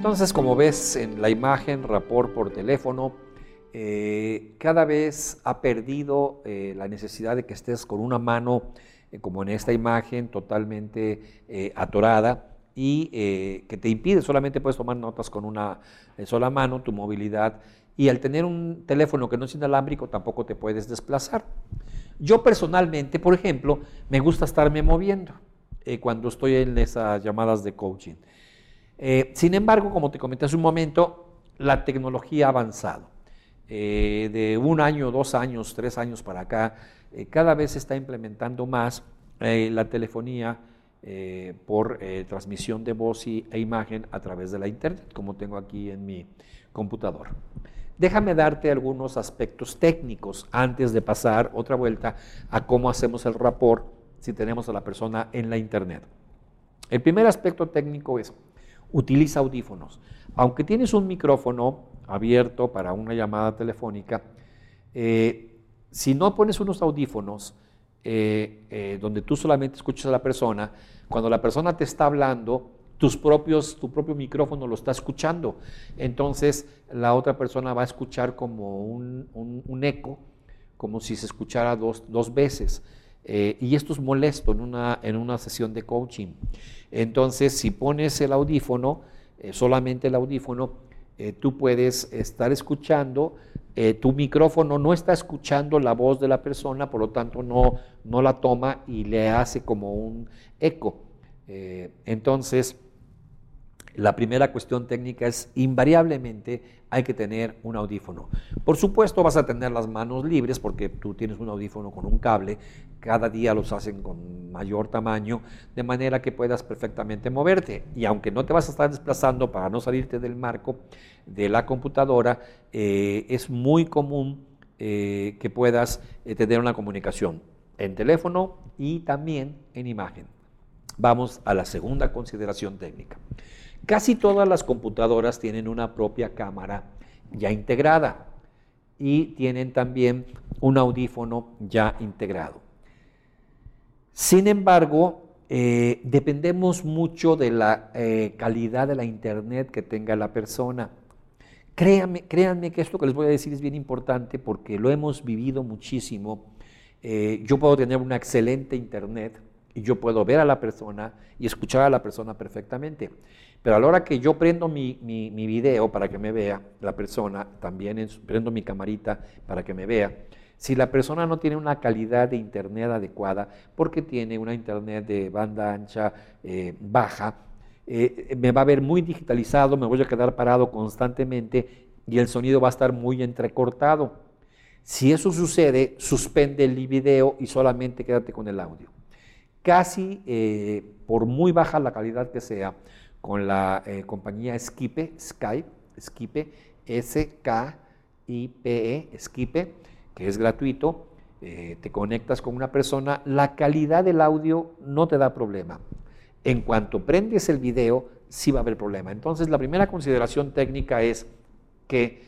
Entonces, como ves en la imagen, rapport por teléfono, cada vez ha perdido la necesidad de que estés con una mano, como en esta imagen, totalmente atorada y que te impide, solamente puedes tomar notas con una sola mano, tu movilidad, y al tener un teléfono que no es inalámbrico tampoco te puedes desplazar. Yo personalmente, por ejemplo, me gusta estarme moviendo cuando estoy en esas llamadas de coaching. Sin embargo, como te comenté hace un momento, la tecnología ha avanzado. De 1 año, 2 años, 3 años para acá, cada vez se está implementando más la telefonía por transmisión de voz e imagen a través de la internet, como tengo aquí en mi computador. Déjame darte algunos aspectos técnicos antes de pasar otra vuelta a cómo hacemos el rapport si tenemos a la persona en la internet. El primer aspecto técnico es: utiliza audífonos. Aunque tienes un micrófono abierto para una llamada telefónica, si no pones unos audífonos donde tú solamente escuchas a la persona, cuando la persona te está hablando, tu propio micrófono lo está escuchando. Entonces la otra persona va a escuchar como un eco, como si se escuchara dos veces. Y esto es molesto en una sesión de coaching. Entonces, si pones el audífono, solamente el audífono, tú puedes estar escuchando, tu micrófono no está escuchando la voz de la persona, por lo tanto no la toma y le hace como un eco. Entonces, la primera cuestión técnica es: invariablemente hay que tener un audífono. Por supuesto vas a tener las manos libres porque tú tienes un audífono con un cable, cada día los hacen con mayor tamaño, de manera que puedas perfectamente moverte. Y aunque no te vas a estar desplazando para no salirte del marco de la computadora, es muy común que puedas tener una comunicación en teléfono y también en imagen. Vamos a la segunda consideración técnica. Casi todas las computadoras tienen una propia cámara ya integrada y tienen también un audífono ya integrado. Sin embargo, dependemos mucho de la calidad de la internet que tenga la persona. Créanme que esto que les voy a decir es bien importante porque lo hemos vivido muchísimo. Yo puedo tener una excelente internet y yo puedo ver a la persona y escuchar a la persona perfectamente. Pero a la hora que yo prendo mi video para que me vea la persona, también prendo mi camarita para que me vea, si la persona no tiene una calidad de internet adecuada, porque tiene una internet de banda ancha baja, me va a ver muy digitalizado, me voy a quedar parado constantemente y el sonido va a estar muy entrecortado. Si eso sucede, suspende el video y solamente quédate con el audio. Casi, por muy baja la calidad que sea, con la compañía Skype, S-K-I-P-E, Skype, que es gratuito, te conectas con una persona, la calidad del audio no te da problema. En cuanto prendes el video, sí va a haber problema. Entonces, la primera consideración técnica es que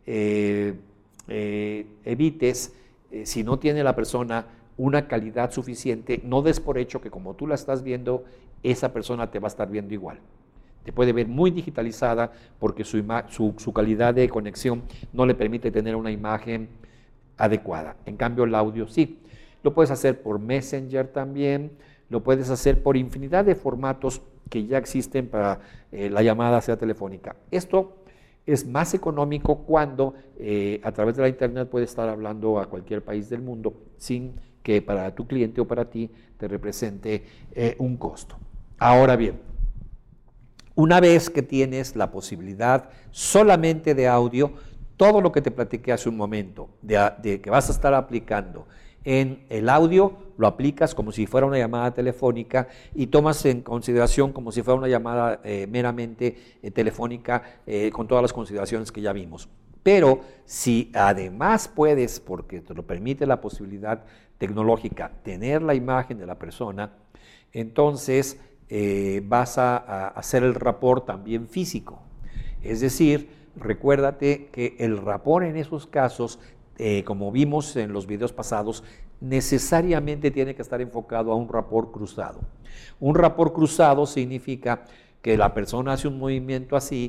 evites, si no tiene la persona una calidad suficiente, no des por hecho que como tú la estás viendo, esa persona te va a estar viendo igual. Te puede ver muy digitalizada porque su calidad de conexión no le permite tener una imagen adecuada. En cambio, el audio sí. Lo puedes hacer por Messenger también, lo puedes hacer por infinidad de formatos que ya existen para la llamada sea telefónica. Esto es más económico cuando a través de la internet puedes estar hablando a cualquier país del mundo sin que para tu cliente o para ti te represente un costo. Ahora bien, una vez que tienes la posibilidad solamente de audio, todo lo que te platiqué hace un momento, de que vas a estar aplicando en el audio, lo aplicas como si fuera una llamada telefónica y tomas en consideración como si fuera una llamada meramente telefónica con todas las consideraciones que ya vimos. Pero si además puedes, porque te lo permite la posibilidad tecnológica, tener la imagen de la persona, entonces vas a hacer el rapport también físico. Es decir, recuérdate que el rapport en esos casos, como vimos en los videos pasados, necesariamente tiene que estar enfocado a un rapport cruzado. Un rapport cruzado significa que la persona hace un movimiento así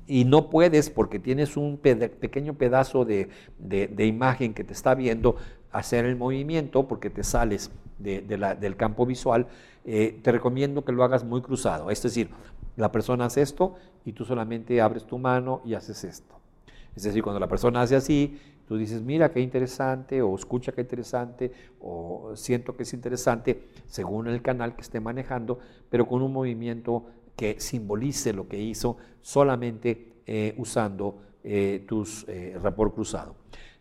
y no puedes porque tienes un pequeño pedazo de imagen que te está viendo hacer el movimiento porque te sales del campo visual, te recomiendo que lo hagas muy cruzado. Es decir, la persona hace esto y tú solamente abres tu mano y haces esto. Es decir, cuando la persona hace así, tú dices, mira qué interesante, o escucha qué interesante, o siento que es interesante, según el canal que esté manejando, pero con un movimiento que simbolice lo que hizo solamente usando tus rapport cruzado.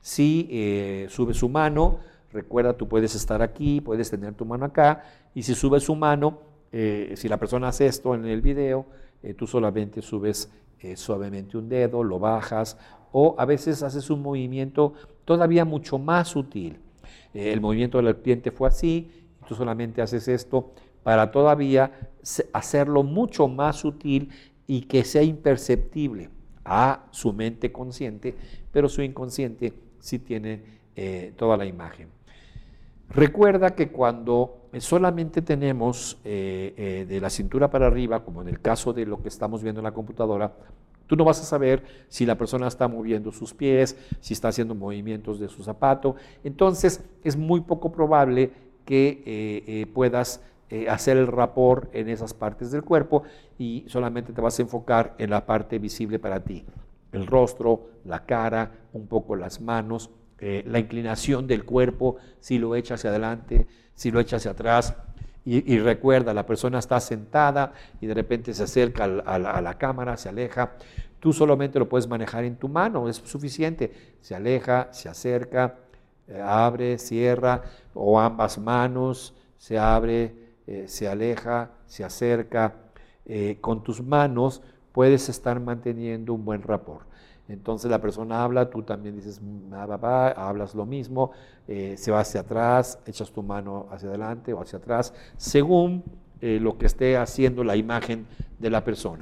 Si sube su mano, recuerda, tú puedes estar aquí, puedes tener tu mano acá, y si sube su mano, si la persona hace esto en el video, tú solamente subes suavemente un dedo, lo bajas, o a veces haces un movimiento todavía mucho más sutil. El movimiento del cliente fue así, y tú solamente haces esto para todavía hacerlo mucho más sutil y que sea imperceptible a su mente consciente, pero su inconsciente sí tiene toda la imagen. Recuerda que cuando solamente tenemos de la cintura para arriba, como en el caso de lo que estamos viendo en la computadora, tú no vas a saber si la persona está moviendo sus pies, si está haciendo movimientos de su zapato. Entonces, es muy poco probable que puedas hacer el rapport en esas partes del cuerpo y solamente te vas a enfocar en la parte visible para ti. El rostro, la cara, un poco las manos, la inclinación del cuerpo, si lo echa hacia adelante, si lo echa hacia atrás. Y recuerda, la persona está sentada y de repente se acerca a la cámara, se aleja. Tú solamente lo puedes manejar en tu mano, es suficiente. Se aleja, se acerca, abre, cierra, o ambas manos, se abre, se aleja, se acerca. Con tus manos puedes estar manteniendo un buen rapport. Entonces la persona habla, tú también dices, hablas lo mismo, se va hacia atrás, echas tu mano hacia adelante o hacia atrás, según lo que esté haciendo la imagen de la persona.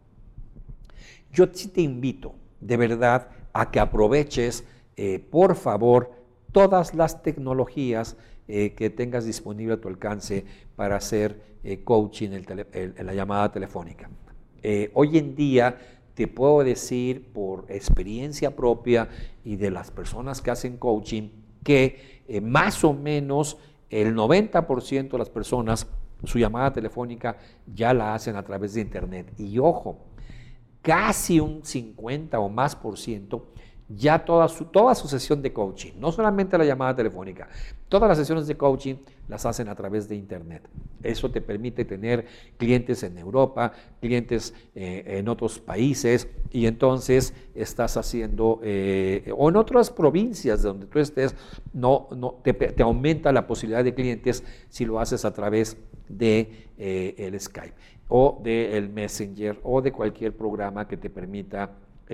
Yo sí te invito, de verdad, a que aproveches, por favor, todas las tecnologías que tengas disponible a tu alcance para hacer coaching en la llamada telefónica. Hoy en día, te puedo decir por experiencia propia y de las personas que hacen coaching que más o menos el 90% de las personas su llamada telefónica ya la hacen a través de internet. Y ojo, casi un 50 o más por ciento ya toda su sesión de coaching, no solamente la llamada telefónica, todas las sesiones de coaching las hacen a través de internet. Eso te permite tener clientes en Europa, clientes en otros países, y entonces estás haciendo, o en otras provincias donde tú estés, te aumenta la posibilidad de clientes si lo haces a través de el Skype o del Messenger o de cualquier programa que te permita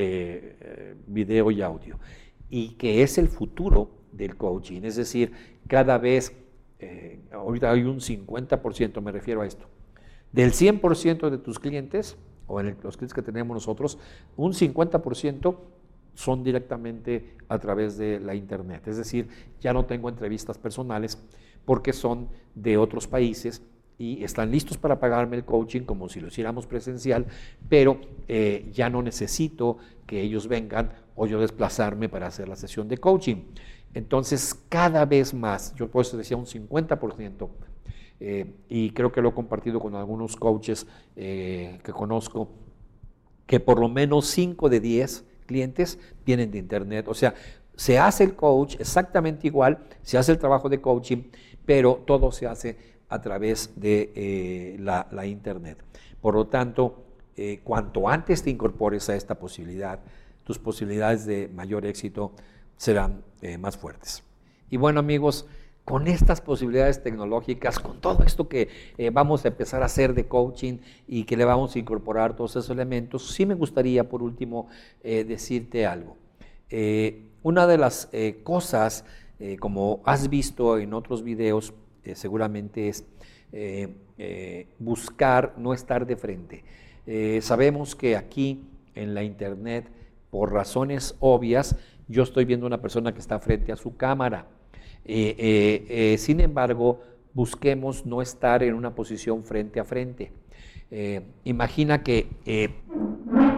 video y audio, y que es el futuro del coaching. Es decir, cada vez, ahorita hay un 50%, me refiero a esto, del 100% de tus clientes, o los clientes que tenemos nosotros, un 50% son directamente a través de la internet. Es decir, ya no tengo entrevistas personales porque son de otros países y están listos para pagarme el coaching como si lo hiciéramos presencial, pero ya no necesito que ellos vengan o yo desplazarme para hacer la sesión de coaching. Entonces, cada vez más, yo por eso decía un 50%, y creo que lo he compartido con algunos coaches que conozco, que por lo menos 5 de 10 clientes vienen de internet. O sea, se hace el coach exactamente igual, se hace el trabajo de coaching, pero todo se hace a través de la internet. Por lo tanto, cuanto antes te incorpores a esta posibilidad, tus posibilidades de mayor éxito serán más fuertes. Y bueno, amigos, con estas posibilidades tecnológicas, con todo esto que vamos a empezar a hacer de coaching y que le vamos a incorporar todos esos elementos, sí me gustaría por último decirte algo. Una de las cosas, como has visto en otros videos, seguramente es buscar no estar de frente. Sabemos que aquí en la internet, por razones obvias, yo estoy viendo a una persona que está frente a su cámara. Sin embargo, busquemos no estar en una posición frente a frente. Imagina que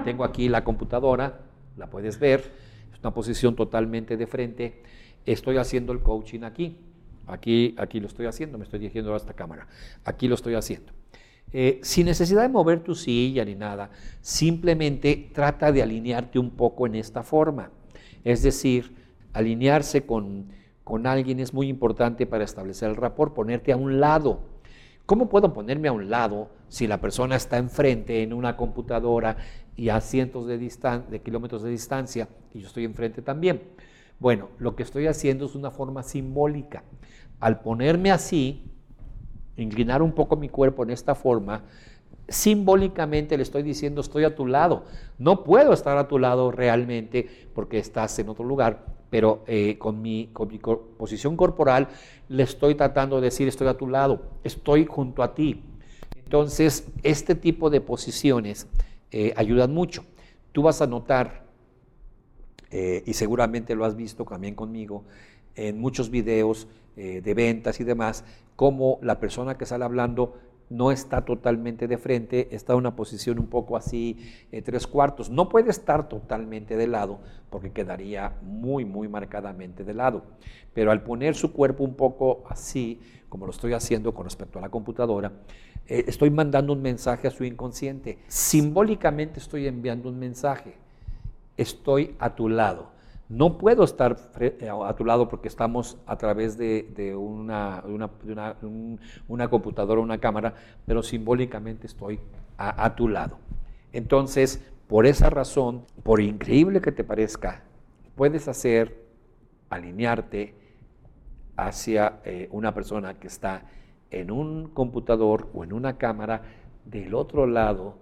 Tengo aquí la computadora, la puedes ver, es una posición totalmente de frente. Estoy haciendo el coaching aquí. Aquí lo estoy haciendo, me estoy dirigiendo a esta cámara. Aquí lo estoy haciendo. Sin necesidad de mover tu silla ni nada, simplemente trata de alinearte un poco en esta forma. Es decir, alinearse con alguien es muy importante para establecer el rapport, ponerte a un lado. ¿Cómo puedo ponerme a un lado si la persona está enfrente en una computadora y a cientos de kilómetros de distancia y yo estoy enfrente también? Bueno, lo que estoy haciendo es una forma simbólica. Al ponerme así, inclinar un poco mi cuerpo en esta forma, simbólicamente le estoy diciendo estoy a tu lado. No puedo estar a tu lado realmente porque estás en otro lugar, pero con mi posición corporal le estoy tratando de decir estoy a tu lado, estoy junto a ti. Entonces, este tipo de posiciones ayudan mucho. Tú vas a notar, y seguramente lo has visto también conmigo, en muchos videos de ventas y demás, cómo la persona que sale hablando no está totalmente de frente, está en una posición un poco así, 3/4. No puede estar totalmente de lado porque quedaría muy marcadamente de lado. Pero al poner su cuerpo un poco así, como lo estoy haciendo con respecto a la computadora, estoy mandando un mensaje a su inconsciente. Simbólicamente estoy enviando un mensaje. Estoy a tu lado. No puedo estar a tu lado porque estamos a través de una computadora, una cámara, pero simbólicamente estoy a tu lado. Entonces, por esa razón, por increíble que te parezca, puedes alinearte hacia una persona que está en un computador o en una cámara del otro lado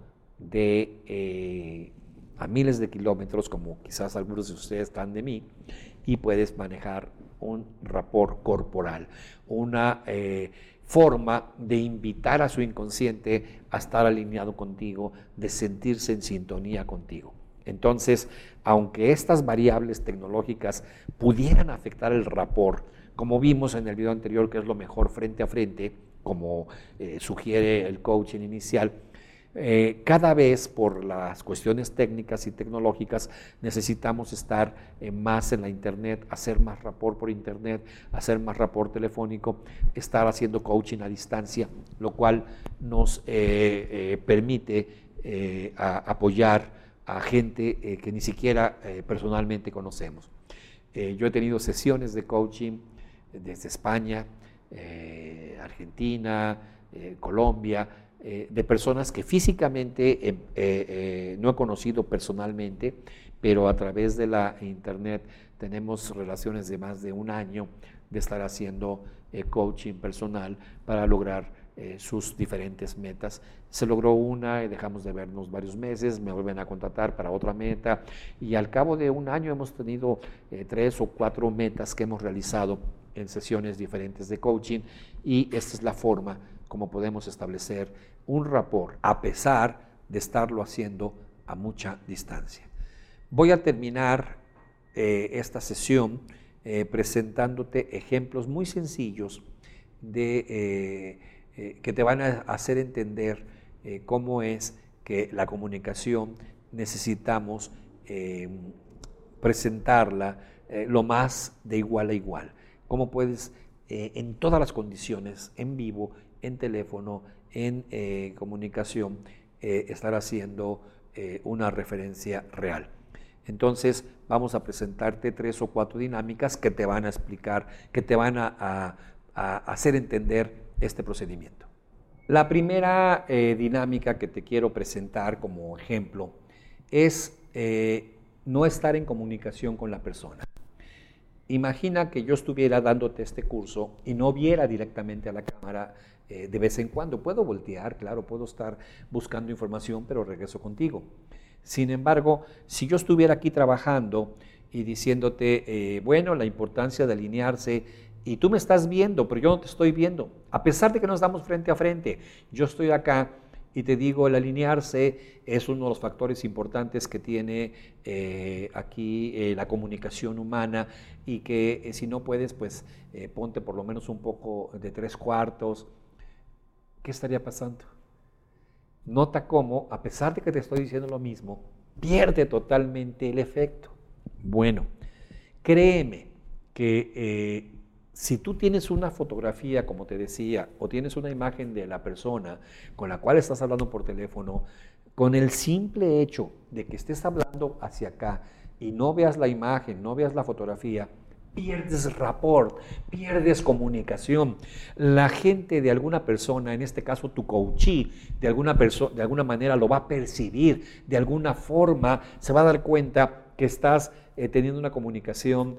a miles de kilómetros, como quizás algunos de ustedes están de mí, y puedes manejar un rapport corporal, una forma de invitar a su inconsciente a estar alineado contigo, de sentirse en sintonía contigo. Entonces, aunque estas variables tecnológicas pudieran afectar el rapport, como vimos en el video anterior, que es lo mejor frente a frente, como sugiere el coaching inicial, cada vez por las cuestiones técnicas y tecnológicas necesitamos estar más en la internet, hacer más rapport por internet, hacer más rapport telefónico, estar haciendo coaching a distancia, lo cual nos permite apoyar a gente que ni siquiera personalmente conocemos. Yo he tenido sesiones de coaching desde España, Argentina, Colombia, de personas que físicamente no he conocido personalmente, pero a través de la internet tenemos relaciones de más de un año de estar haciendo coaching personal para lograr sus diferentes metas. Se logró una y dejamos de vernos varios meses, me vuelven a contratar para otra meta y al cabo de un año hemos tenido 3 o 4 metas que hemos realizado en sesiones diferentes de coaching y esta es la forma como podemos establecer un rapport a pesar de estarlo haciendo a mucha distancia. Voy a terminar esta sesión presentándote ejemplos muy sencillos que te van a hacer entender cómo es que la comunicación necesitamos presentarla lo más de igual a igual. Cómo puedes en todas las condiciones, en vivo, en teléfono, en comunicación, estar haciendo una referencia real. Entonces vamos a presentarte 3 o 4 dinámicas que te van a explicar, que te van a hacer entender este procedimiento. La primera dinámica que te quiero presentar como ejemplo es no estar en comunicación con la persona. Imagina que yo estuviera dándote este curso y no viera directamente a la cámara de vez en cuando. Puedo voltear, claro, puedo estar buscando información, pero regreso contigo. Sin embargo, si yo estuviera aquí trabajando y diciéndote, bueno, la importancia de alinearse, y tú me estás viendo, pero yo no te estoy viendo, a pesar de que nos damos frente a frente, yo estoy acá y te digo, el alinearse es uno de los factores importantes que tiene aquí la comunicación humana y que si no puedes, pues ponte por lo menos un poco de 3/4. ¿Qué estaría pasando? Nota cómo, a pesar de que te estoy diciendo lo mismo, pierde totalmente el efecto. Bueno, créeme que si tú tienes una fotografía, como te decía, o tienes una imagen de la persona con la cual estás hablando por teléfono, con el simple hecho de que estés hablando hacia acá y no veas la imagen, no veas la fotografía, pierdes rapport, pierdes comunicación. La gente de alguna persona, en este caso tu coachee, de alguna manera lo va a percibir, de alguna forma se va a dar cuenta que estás teniendo una comunicación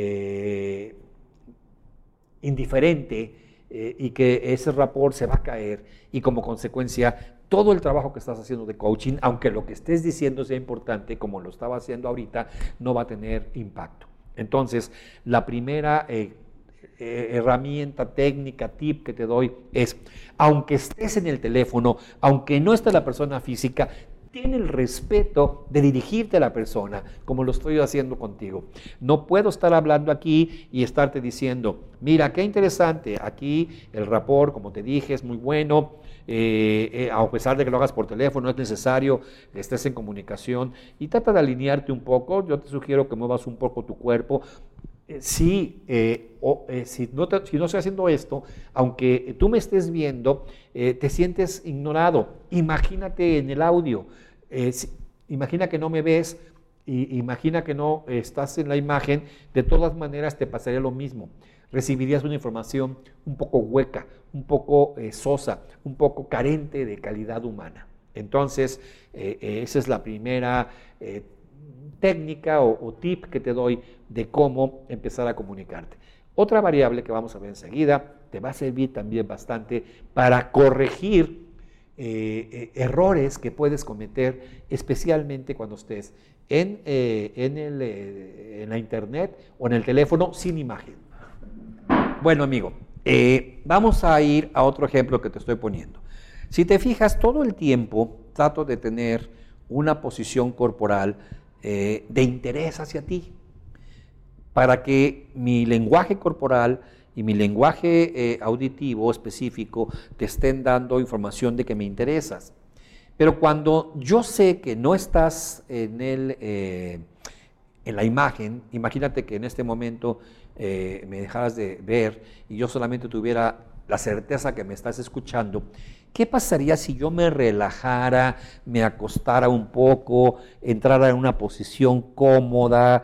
indiferente y que ese rapport se va a caer y como consecuencia todo el trabajo que estás haciendo de coaching, aunque lo que estés diciendo sea importante, como lo estaba haciendo ahorita, no va a tener impacto. Entonces, la primera herramienta, técnica, tip que te doy es, aunque estés en el teléfono, aunque no esté la persona física, ten el respeto de dirigirte a la persona, como lo estoy haciendo contigo. No puedo estar hablando aquí y estarte diciendo, mira, qué interesante, aquí el rapport, como te dije, es muy bueno, a pesar de que lo hagas por teléfono, es necesario que estés en comunicación y trata de alinearte un poco. Yo te sugiero que muevas un poco tu cuerpo. Si no estoy haciendo esto, aunque tú me estés viendo, te sientes ignorado. Imagínate en el audio, imagina que no me ves, imagina que no estás en la imagen, de todas maneras te pasaría lo mismo. Recibirías una información un poco hueca, un poco sosa, un poco carente de calidad humana. Entonces, esa es la primera técnica o tip que te doy de cómo empezar a comunicarte. Otra variable que vamos a ver enseguida te va a servir también bastante para corregir errores que puedes cometer, especialmente cuando estés en la internet o en el teléfono sin imagen. Bueno, amigo, vamos a ir a otro ejemplo que te estoy poniendo. Si te fijas, todo el tiempo trato de tener una posición corporal de interés hacia ti, para que mi lenguaje corporal y mi lenguaje auditivo específico te estén dando información de que me interesas. Pero cuando yo sé que no estás en la imagen, imagínate que en este momento me dejaras de ver y yo solamente tuviera la certeza que me estás escuchando, ¿qué pasaría si yo me relajara, me acostara un poco, entrara en una posición cómoda,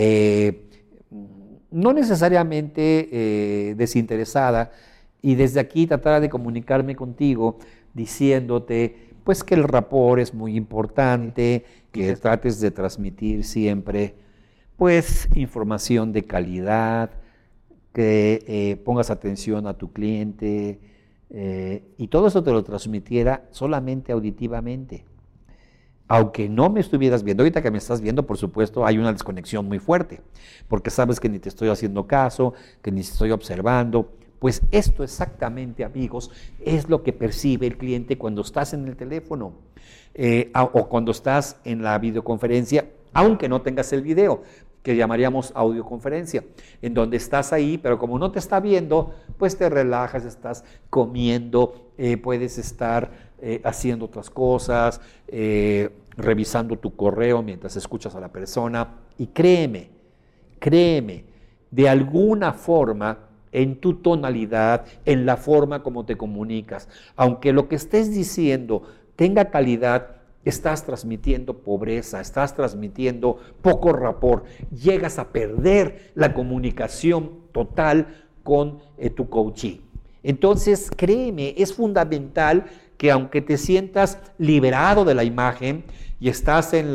no necesariamente desinteresada, y desde aquí tratara de comunicarme contigo diciéndote pues que el rapport es muy importante, que trates de transmitir siempre pues información de calidad, que pongas atención a tu cliente y todo eso te lo transmitiera solamente auditivamente. Aunque no me estuvieras viendo, ahorita que me estás viendo, por supuesto, hay una desconexión muy fuerte, porque sabes que ni te estoy haciendo caso, que ni te estoy observando. Pues esto exactamente, amigos, es lo que percibe el cliente cuando estás en el teléfono o cuando estás en la videoconferencia, aunque no tengas el video, que llamaríamos audioconferencia, en donde estás ahí, pero como no te está viendo, pues te relajas, estás comiendo, puedes estar haciendo otras cosas, revisando tu correo mientras escuchas a la persona. Y créeme, de alguna forma, en tu tonalidad, en la forma como te comunicas, aunque lo que estés diciendo tenga calidad, estás transmitiendo pobreza, estás transmitiendo poco rapport, llegas a perder la comunicación total con tu coachee. Entonces, créeme, es fundamental que aunque te sientas liberado de la imagen y estás en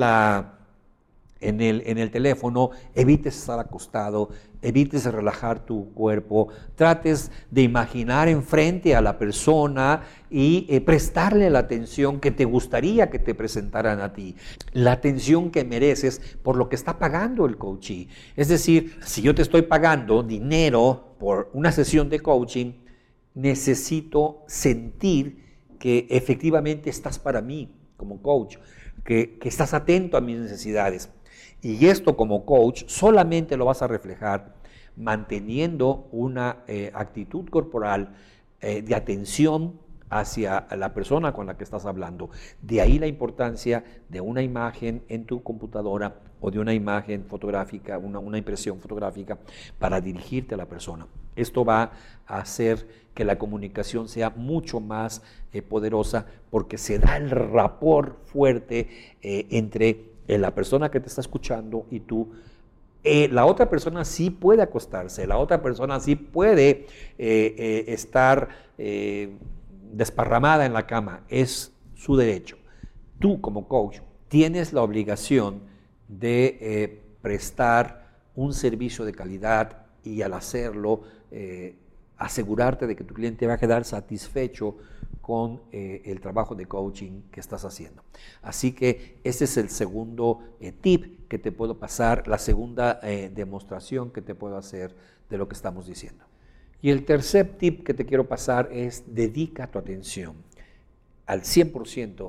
el teléfono, evites estar acostado, evites relajar tu cuerpo, trates de imaginar enfrente a la persona y prestarle la atención que te gustaría que te presentaran a ti, la atención que mereces por lo que está pagando el coachee. Es decir, si yo te estoy pagando dinero por una sesión de coaching, necesito sentir que efectivamente estás para mí como coach, que estás atento a mis necesidades. Y esto como coach solamente lo vas a reflejar manteniendo una actitud corporal de atención hacia la persona con la que estás hablando. De ahí la importancia de una imagen en tu computadora o de una imagen fotográfica, una impresión fotográfica para dirigirte a la persona. Esto va a hacer que la comunicación sea mucho más poderosa porque se da el rapport fuerte entre la persona que te está escuchando y tú. La otra persona sí puede acostarse, la otra persona sí puede estar desparramada en la cama, es su derecho. Tú como coach tienes la obligación de prestar un servicio de calidad y al hacerlo asegurarte de que tu cliente va a quedar satisfecho con el trabajo de coaching que estás haciendo. Así que ese es el segundo tip que te puedo pasar, la segunda demostración que te puedo hacer de lo que estamos diciendo. Y el tercer tip que te quiero pasar es dedica tu atención al 100%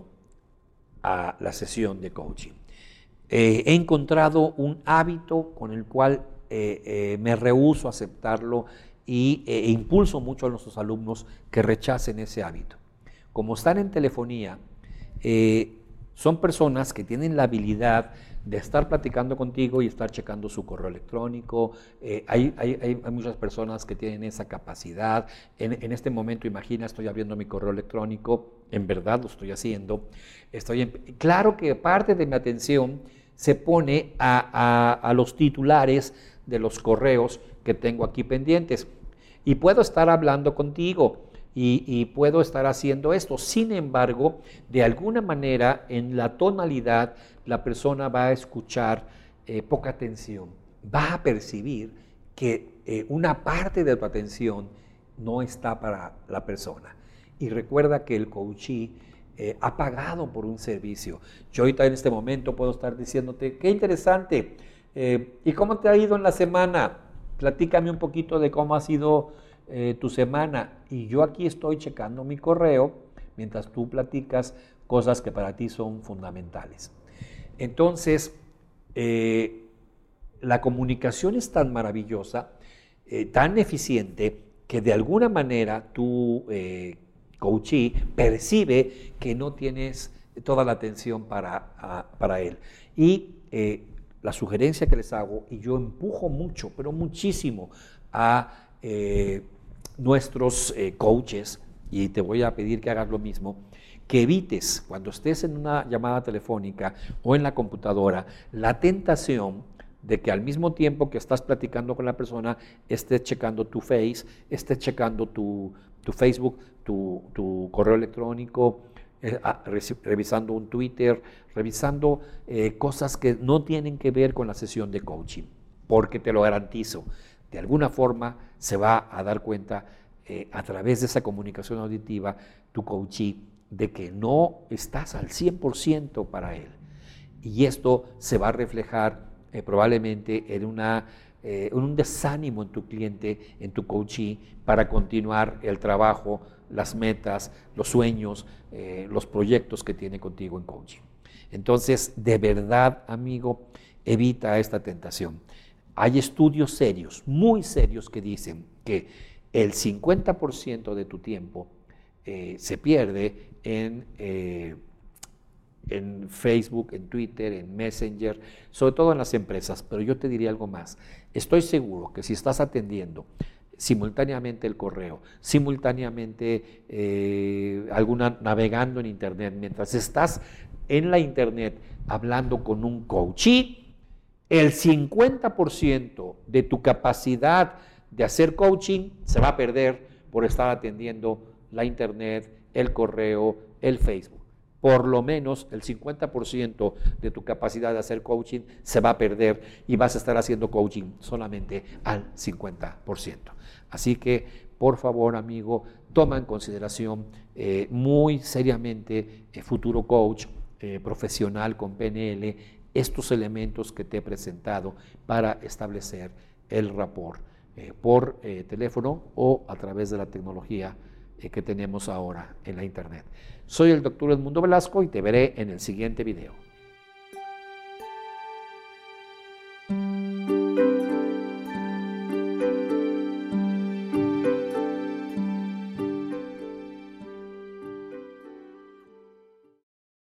a la sesión de coaching. He encontrado un hábito con el cual me rehúso a aceptarlo y impulso mucho a nuestros alumnos que rechacen ese hábito. Como están en telefonía, son personas que tienen la habilidad de estar platicando contigo y estar checando su correo electrónico. Hay muchas personas que tienen esa capacidad. En este momento, imagina, estoy abriendo mi correo electrónico, en verdad lo estoy haciendo. Claro que parte de mi atención se pone a los titulares de los correos que tengo aquí pendientes. Y puedo estar hablando contigo y puedo estar haciendo esto. Sin embargo, de alguna manera, en la tonalidad, la persona va a escuchar poca atención. Va a percibir que una parte de tu atención no está para la persona. Y recuerda que el coachee ha pagado por un servicio. Yo ahorita en este momento puedo estar diciéndote, qué interesante, ¿y cómo te ha ido en la semana? Platícame un poquito de cómo ha sido tu semana. Y yo aquí estoy checando mi correo mientras tú platicas cosas que para ti son fundamentales. Entonces, la comunicación es tan maravillosa, tan eficiente, que de alguna manera tu coachee percibe que no tienes toda la atención para él. Y la sugerencia que les hago, y yo empujo mucho, pero muchísimo, a nuestros coaches, y te voy a pedir que hagas lo mismo, que evites cuando estés en una llamada telefónica o en la computadora la tentación de que al mismo tiempo que estás platicando con la persona estés checando tu Face, estés checando tu Facebook, tu correo electrónico, revisando un Twitter, revisando cosas que no tienen que ver con la sesión de coaching, porque te lo garantizo, de alguna forma se va a dar cuenta a través de esa comunicación auditiva tu coachee de que no estás al 100% para él. Y esto se va a reflejar probablemente en un desánimo en tu cliente, en tu coachee, para continuar el trabajo, las metas, los sueños, los proyectos que tiene contigo en coaching. Entonces, de verdad, amigo, evita esta tentación. Hay estudios serios, muy serios, que dicen que el 50% de tu tiempo se pierde en Facebook, en Twitter, en Messenger, sobre todo en las empresas. Pero yo te diría algo más. Estoy seguro que si estás atendiendo simultáneamente el correo, simultáneamente navegando en Internet, mientras estás en la Internet hablando con un coachee, el 50% de tu capacidad de hacer coaching se va a perder por estar atendiendo la Internet, el correo, el Facebook. Por lo menos el 50% de tu capacidad de hacer coaching se va a perder y vas a estar haciendo coaching solamente al 50%. Así que, por favor, amigo, toma en consideración muy seriamente, futuro coach, profesional con PNL, estos elementos que te he presentado para establecer el rapport por teléfono o a través de la tecnología que tenemos ahora en la Internet. Soy el Dr. Edmundo Velasco y te veré en el siguiente video.